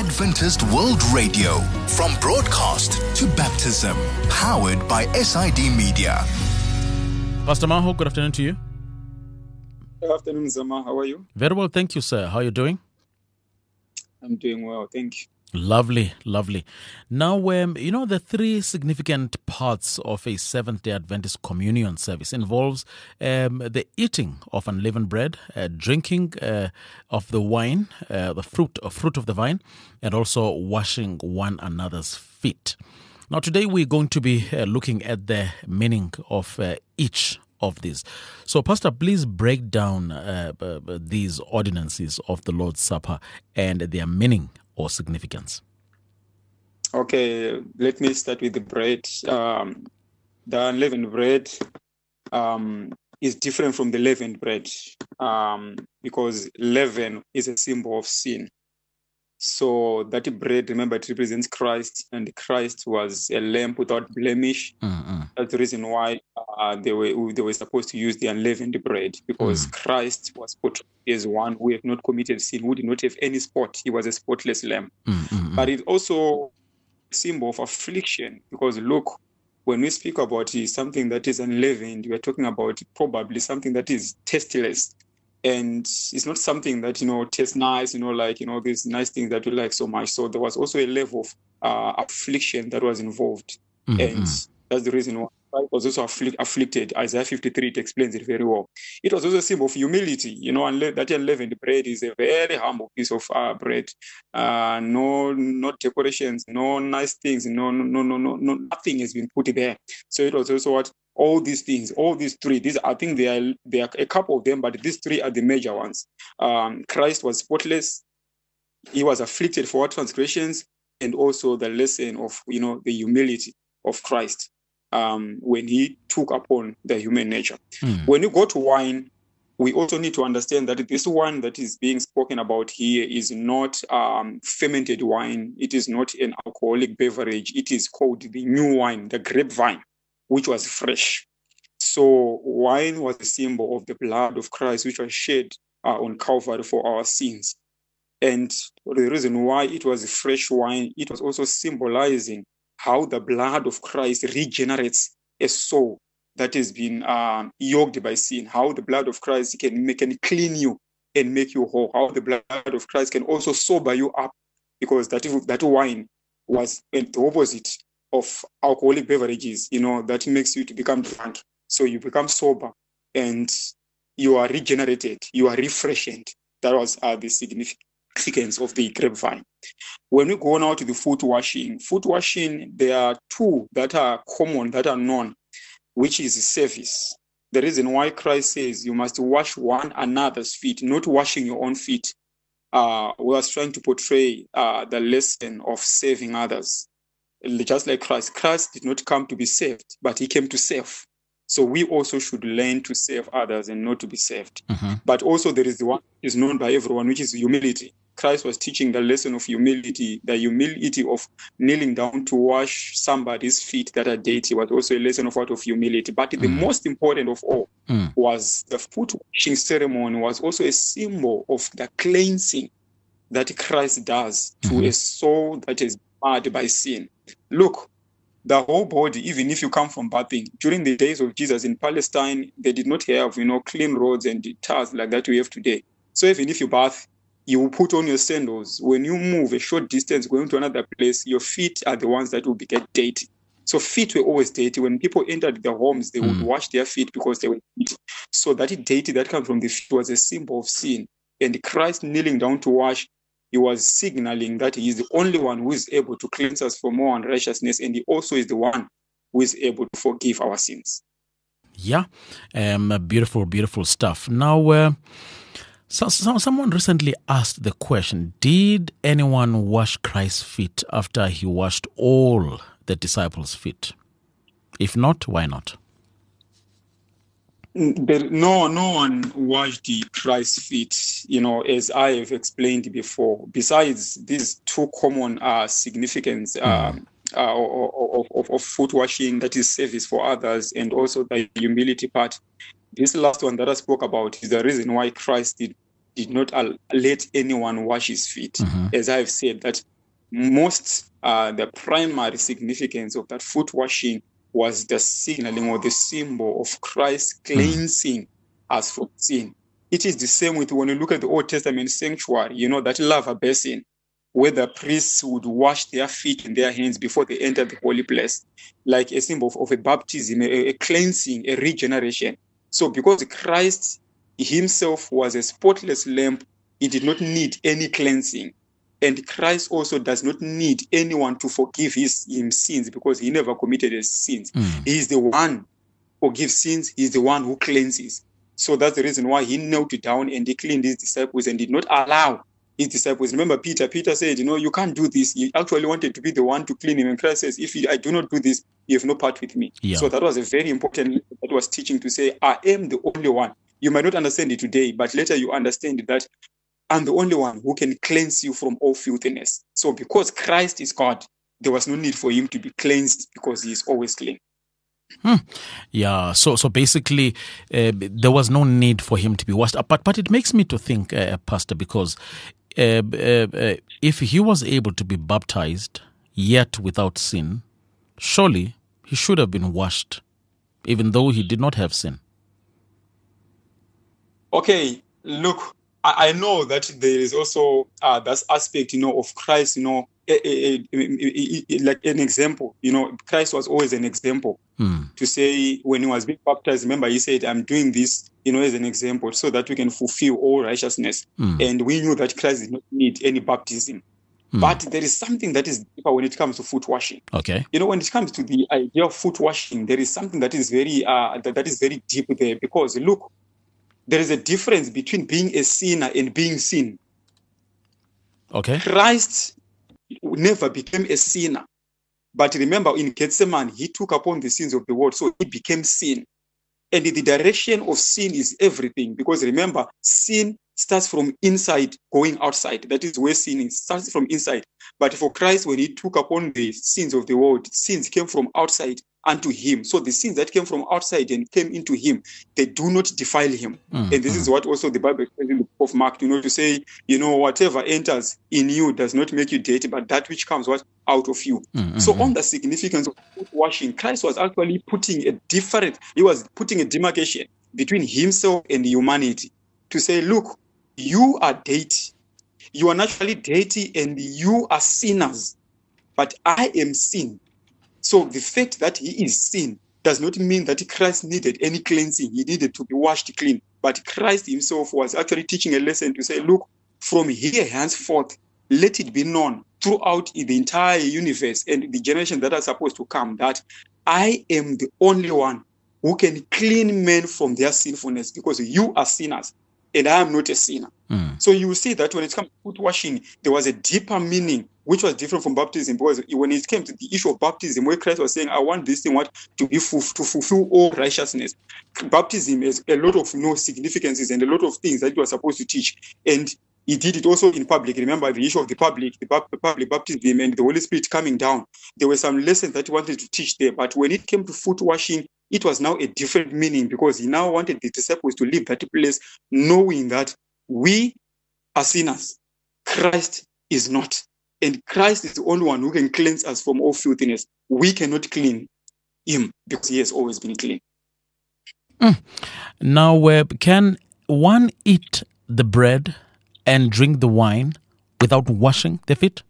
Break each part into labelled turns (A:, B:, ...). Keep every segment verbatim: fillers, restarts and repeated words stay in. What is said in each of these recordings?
A: Adventist World Radio, from broadcast to baptism, powered by S I D Media.
B: Pastor Maho, good afternoon to you.
C: Good afternoon, Zama. How are you?
B: Very well, thank you, sir. How are you doing?
C: I'm doing well, thank you.
B: Lovely, lovely. Now, um, you know, the three significant parts of a Seventh-day Adventist communion service involves um, the eating of unleavened bread, uh, drinking uh, of the wine, uh, the fruit, uh, fruit of the vine, and also washing one another's feet. Now, today we're going to be uh, looking at the meaning of uh, each of these. So, Pastor, please break down uh, uh, these ordinances of the Lord's Supper and their meaning or significance.
C: Okay, let me start with the bread. Um, the unleavened bread um, is different from the leavened bread um, because leaven is a symbol of sin. So that bread, remember, it represents Christ, and Christ was a lamb without blemish.
B: Mm-hmm.
C: That's the reason why uh, they were they were supposed to use the unleavened bread, because
B: Mm.
C: Christ was portrayed as one who had not committed sin, who did not have any spot. He was a spotless lamb.
B: Mm-hmm.
C: But it's also a symbol of affliction, because look, when we speak about it, something that is unleavened, we are talking about probably something that is tasteless. And it's not something that, you know, tastes nice, you know, like, you know, these nice things that we like so much. So there was also a level of uh, affliction that was involved.
B: Mm-hmm.
C: And that's the reason why Christ was also afflict, afflicted. Isaiah fifty-three, it explains it very well. It was also a symbol of humility. You know, unle- that unleavened bread is a very humble piece of uh, bread. Uh, no, no decorations, no nice things, no, no, no, no, no, no, nothing has been put there. So it was also what all these things, all these three, these I think they are they are a couple of them, but these three are the major ones. Um, Christ was spotless. He was afflicted for our transgressions, and also the lesson of, you know, the humility of Christ um, when he took upon the human nature.
B: Mm.
C: When you go to wine, we also need to understand that this wine that is being spoken about here is not um, fermented wine. It is not an alcoholic beverage. It is called the new wine, the grapevine, which was fresh. So wine was a symbol of the blood of Christ, which was shed uh, on Calvary for our sins. And the reason why it was fresh wine, it was also symbolizing how the blood of Christ regenerates a soul that has been um, yoked by sin, how the blood of Christ can make can clean you and make you whole, how the blood of Christ can also sober you up, because that, that wine was the opposite of alcoholic beverages, you know, that makes you to become drunk. So you become sober and you are regenerated, you are refreshed. That was uh, the significance of the grapevine. When we go now to the foot washing, foot washing, there are two that are common, that are known, which is service. The reason why Christ says you must wash one another's feet, not washing your own feet, uh, was trying to portray uh, the lesson of saving others. Just like Christ, Christ did not come to be saved, but he came to save. So we also should learn to save others and not to be saved.
B: Mm-hmm.
C: But also there is the one that is known by everyone, which is humility. Christ was teaching the lesson of humility. The humility of kneeling down to wash somebody's feet that are dirty was also a lesson of what of humility. But mm. the most important of all
B: mm.
C: was the foot washing ceremony was also a symbol of the cleansing that Christ does to
B: mm-hmm.
C: a soul that is marred by sin. Look, the whole body, even if you come from bathing, during the days of Jesus in Palestine, they did not have, you know, clean roads and towels like that we have today. So even if you bath, you will put on your sandals. When you move a short distance going to another place, your feet are the ones that will be get dirty. So feet were always dirty. When people entered their homes, they would
B: mm.
C: wash their feet because they were dirty. So that dirty that comes from the feet was a symbol of sin. And Christ kneeling down to wash, he was signaling that he is the only one who is able to cleanse us from all unrighteousness, and he also is the one who is able to forgive our sins.
B: Yeah, um, beautiful, beautiful stuff. Now, uh, so, so someone recently asked the question, did anyone wash Christ's feet after he washed all the disciples' feet? If not, why not?
C: There, no, no one washed the Christ's feet, you know, as I have explained before. Besides these two common uh, significance uh, mm. uh, of, of, of foot washing, that is service for others, and also the humility part, this last one that I spoke about is the reason why Christ did, did not let anyone wash his feet.
B: Mm-hmm.
C: As I have said, that most, uh, the primary significance of that foot washing was the signaling or the symbol of Christ cleansing mm. us from sin. It is the same with when you look at the Old Testament sanctuary, you know, that laver basin, where the priests would wash their feet and their hands before they enter the holy place, like a symbol of, of a baptism, a, a cleansing, a regeneration. So because Christ himself was a spotless lamb, he did not need any cleansing. And Christ also does not need anyone to forgive his him sins because he never committed his sins. Mm. He is the one who forgives sins. He is the one who cleanses. So that's the reason why he knelt down and he cleaned his disciples and did not allow his disciples. Remember Peter, Peter said, you know, you can't do this. He actually wanted to be the one to clean him. And Christ says, if I do not do this, you have no part with me. Yeah. So that was a very important lesson that was teaching to say, I am the only one. You might not understand it today, but later you understand that I'm the only one who can cleanse you from all filthiness. So because Christ is God, there was no need for him to be cleansed because he is always clean.
B: Hmm. Yeah, so so basically, uh, there was no need for him to be washed. But but it makes me to think, uh, Pastor, because uh, uh, uh, if he was able to be baptized yet without sin, surely he should have been washed, even though he did not have sin.
C: Okay, look, I, I know that there is also uh, that aspect, you know, of Christ, you know, a, a, a, a, like an example. You know, Christ was always an example. Mm. To say when he was being baptized, remember he said, I'm doing this, you know, as an example so that we can fulfill all righteousness. Mm. And we knew that Christ did not need any baptism. Mm. But there is something that is deeper when it comes to foot washing.
B: Okay.
C: You know, when it comes to the idea of foot washing, there is something that is very uh, that, that is very deep there, because look, there is a difference between being a sinner and being sin.
B: Okay.
C: Christ never became a sinner. But remember, in Gethsemane, he took upon the sins of the world, so he became sin. And the direction of sin is everything, because remember, sin starts from inside going outside. That is where sin is, starts from inside. But for Christ, when he took upon the sins of the world, sins came from outside unto him. So the sins that came from outside and came into him, they do not defile him. Mm-hmm. And this is what also the Bible says in the book of Mark, you know, to say, you know, whatever enters in you does not make you dirty, but that which comes what out of you. Mm-hmm. So on the significance of foot washing, Christ was actually putting a different, he was putting a demarcation between himself and humanity to say, look, you are dirty. You are naturally dirty and you are sinners, but I am sin. So the fact that he is sin does not mean that Christ needed any cleansing. He needed to be washed clean. But Christ himself was actually teaching a lesson to say, look, from here henceforth, let it be known throughout the entire universe and the generation that are supposed to come that I am the only one who can clean men from their sinfulness, because you are sinners and I am not a sinner. Mm. So you will see that when it comes to foot washing, there was a deeper meaning which was different from baptism, because when it came to the issue of baptism, where Christ was saying, I want this thing what to be full, to fulfill all righteousness. Baptism has a lot of you know, significances and a lot of things that you are supposed to teach. And he did it also in public. Remember the issue of the public, the public baptism and the Holy Spirit coming down. There were some lessons that he wanted to teach there. But when it came to foot washing, it was now a different meaning, because he now wanted the disciples to leave that place knowing that we are sinners. Christ is not. And Christ is the only one who can cleanse us from all filthiness. We cannot clean him because he has always been clean.
B: Mm. Now, uh, can one eat the bread and drink the wine without washing their feet?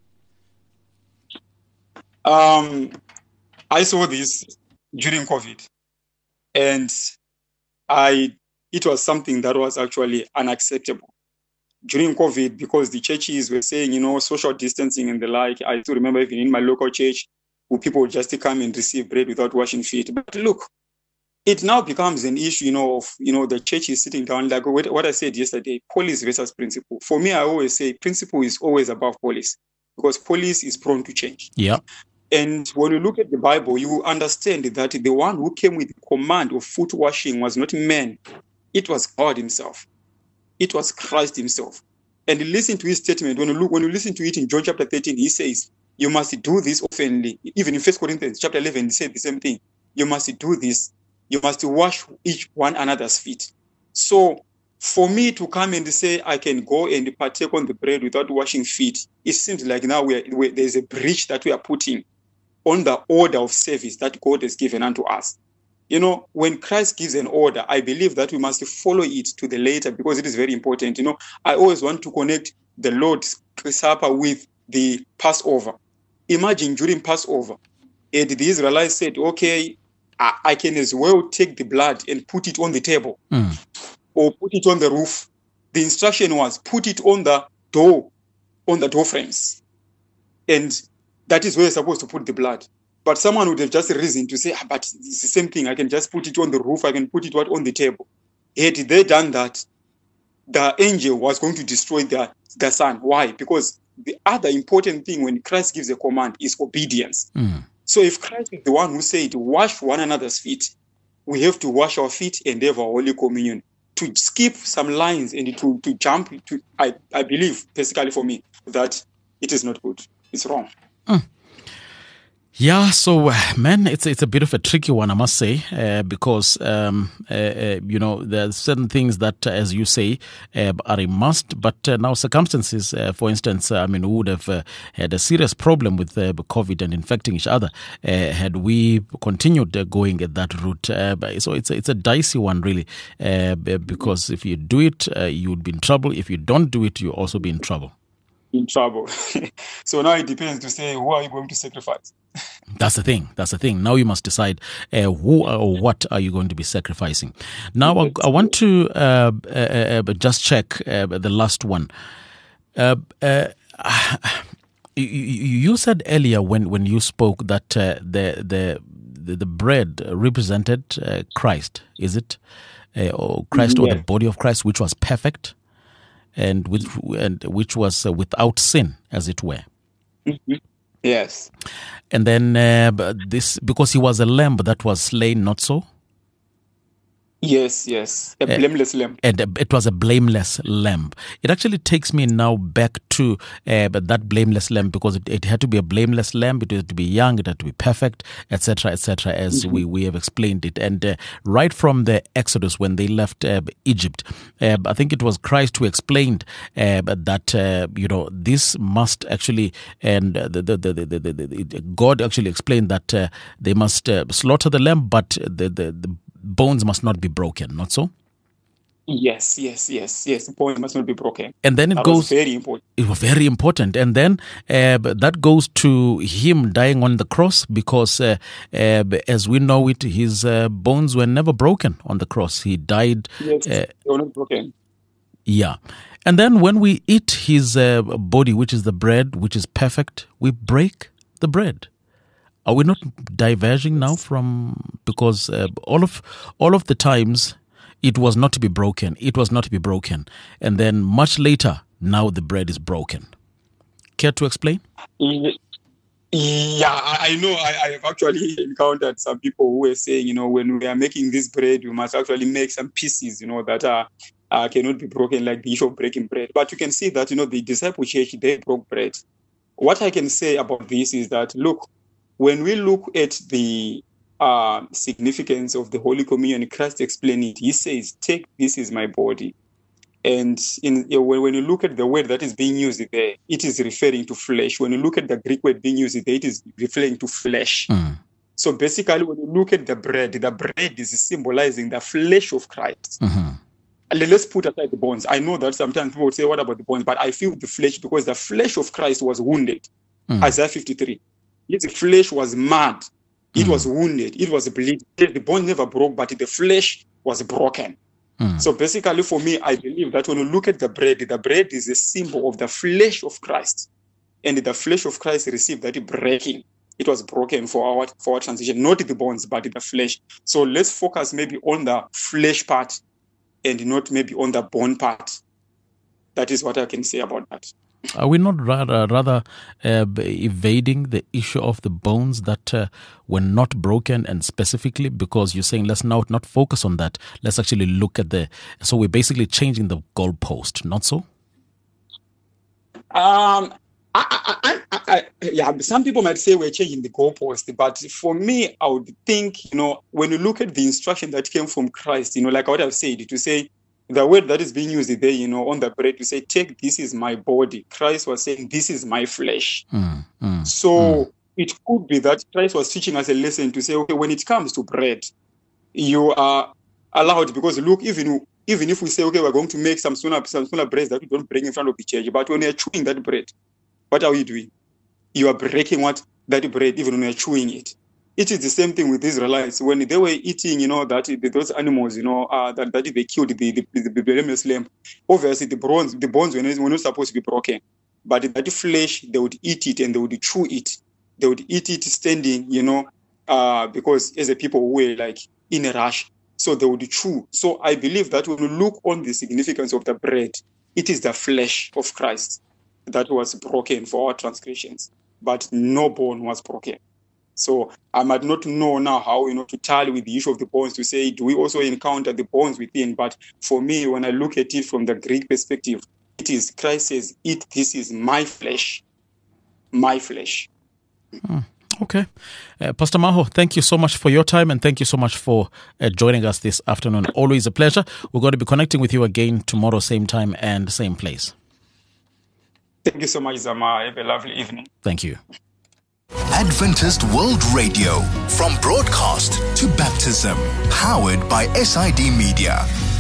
C: Um, I saw this during COVID. And I, it was something that was actually unacceptable. During COVID, because the churches were saying, you know, social distancing and the like. I still remember even in my local church, where people would just come and receive bread without washing feet. But look, it now becomes an issue, you know, of, you know, the church is sitting down, like what I said yesterday, police versus principle. For me, I always say principle is always above police, because police is prone to change.
B: Yeah.
C: And when you look at the Bible, you understand that the one who came with the command of foot washing was not man. It was God himself. It was Christ himself. And listen to his statement. When you look, when you listen to it in John chapter thirteen, he says, you must do this oftenly. Even in First Corinthians chapter eleven, he said the same thing. You must do this. You must wash each one another's feet. So for me to come and say I can go and partake on the bread without washing feet, it seems like now we are, we, there's a breach that we are putting on the order of service that God has given unto us. You know, when Christ gives an order, I believe that we must follow it to the letter because it is very important. You know, I always want to connect the Lord's Supper with the Passover. Imagine during Passover, and the Israelites said, okay, I, I can as well take the blood and put it on the table. Mm. Or put it on the roof. The instruction was put it on the door, on the door frames. And that is where you're supposed to put the blood. But someone would have just reasoned to say, ah, but it's the same thing. I can just put it on the roof. I can put it on the table. Had they done that, the angel was going to destroy the, the son. Why? Because the other important thing when Christ gives a command is obedience. Mm. So if Christ is the one who said, wash one another's feet, we have to wash our feet and have our Holy Communion. To skip some lines and to, to jump to, I, I believe, basically for me, that it is not good. It's wrong. Mm.
B: Yeah, so, uh, man, it's it's a bit of a tricky one, I must say, uh, because, um, uh, uh, you know, there are certain things that, uh, as you say, uh, are a must, but uh, now circumstances, uh, for instance, uh, I mean, we would have uh, had a serious problem with uh, COVID and infecting each other uh, had we continued uh, going at that route. Uh, so it's a, it's a dicey one, really, uh, because if you do it, uh, you would be in trouble. If you don't do it, you'll also be in trouble.
C: In trouble. So now it depends to say, who are you going to sacrifice?
B: That's the thing. That's the thing. Now you must decide uh, who or what are you going to be sacrificing. Now I, I want to uh, uh, uh, just check uh, the last one. Uh, uh, you, you said earlier when, when you spoke that uh, the, the the the bread represented uh, Christ. Is it uh, or Christ yeah. or the body of Christ, which was perfect? And which, and which was uh, without sin, as it were.
C: Mm-hmm. Yes.
B: And then uh, this, because he was a lamb that was slain, not so?
C: Yes, yes, a blameless uh, lamb.
B: And it was a blameless lamb. It actually takes me now back to uh, that blameless lamb because it, it had to be a blameless lamb. It had to be young. It had to be perfect, et cetera, et cetera, as mm-hmm. we, we have explained it. And uh, right from the Exodus, when they left uh, Egypt, uh, I think it was Christ who explained uh, that uh, you know this must actually, and uh, the, the, the, the, the, the, the God actually explained that uh, they must uh, slaughter the lamb, but the the, the bones must not be broken, not so?
C: Yes, yes, yes, yes. The bones must not be broken.
B: And then it
C: that
B: goes.
C: Was very important.
B: It was very important. And then uh, that goes to him dying on the cross because, uh, uh, as we know it, his uh, bones were never broken on the cross. He died.
C: Yes, uh, they were not broken.
B: Yeah. And then when we eat his uh, body, which is the bread, which is perfect, we break the bread. Are we not diverging now from, because uh, all of all of the times it was not to be broken, it was not to be broken. And then much later, now the bread is broken. Care to explain?
C: Yeah, I know. I, I have actually encountered some people who were saying, you know, when we are making this bread, we must actually make some pieces, you know, that are, uh, cannot be broken, like the issue of breaking bread. But you can see that, you know, the disciple church, they broke bread. What I can say about this is that, look, when we look at the uh, significance of the Holy Communion, Christ explained it. He says, take, this is my body. And in, when you look at the word that is being used there, it is referring to flesh. When you look at the Greek word being used there, it is referring to flesh. Mm. So basically, when you look at the bread, the bread is symbolizing the flesh of Christ. Mm-hmm. Let's put aside the bones. I know that sometimes people say, what about the bones? But I feel the flesh because the flesh of Christ was wounded. Mm. Isaiah fifty-three. His flesh was mad. It mm. was wounded. It was bleeding. The bone never broke, but the flesh was broken. Mm. So basically, for me, I believe that when you look at the bread, the bread is a symbol of the flesh of Christ. And the flesh of Christ received that breaking. It was broken for our, for our transition, not the bones, but the flesh. So let's focus maybe on the flesh part and not maybe on the bone part. That is what I can say about that.
B: Are we not rather rather uh, evading the issue of the bones that uh, were not broken, and specifically because you're saying let's now not focus on that, let's actually look at the, so we're basically changing the goalpost, not so?
C: Um, I, I, I, I, yeah, some people might say we're changing the goalpost, but for me, I would think, you know, when you look at the instruction that came from Christ, you know, like what I've said, to say, the word that is being used there, you know, on the bread, you say, take, this is my body. Christ was saying, this is my flesh.
B: Mm, mm,
C: so
B: mm.
C: it could be that Christ was teaching us a lesson to say, okay, when it comes to bread, you are allowed, because look, even even if we say, okay, we're going to make some sooner some sooner bread that we don't bring in front of the church, but when you're chewing that bread, what are you doing? You are breaking what? That bread, even when you're chewing it. It is the same thing with the Israelites. When they were eating, you know, that those animals, you know, uh, that, that they killed, the, the, the, the blameless lamb, obviously the bones, the bones were not, were not supposed to be broken. But that flesh, they would eat it and they would chew it. They would eat it standing, you know, uh, because as a people who were like in a rush, so they would chew. So I believe that when you look on the significance of the bread, it is the flesh of Christ that was broken for our transgressions, but no bone was broken. So I might not know now how, you know, to tally with the issue of the bones to say, do we also encounter the bones within? But for me, when I look at it from the Greek perspective, it is Christ says, eat, this is my flesh, my flesh.
B: Hmm. Okay. Uh, Pastor Maho, thank you so much for your time and thank you so much for uh, joining us this afternoon. Always a pleasure. We're going to be connecting with you again tomorrow, same time and same place.
C: Thank you so much, Zama. Have a lovely evening.
B: Thank you.
A: Adventist World Radio, from broadcast to baptism, powered by S I D Media.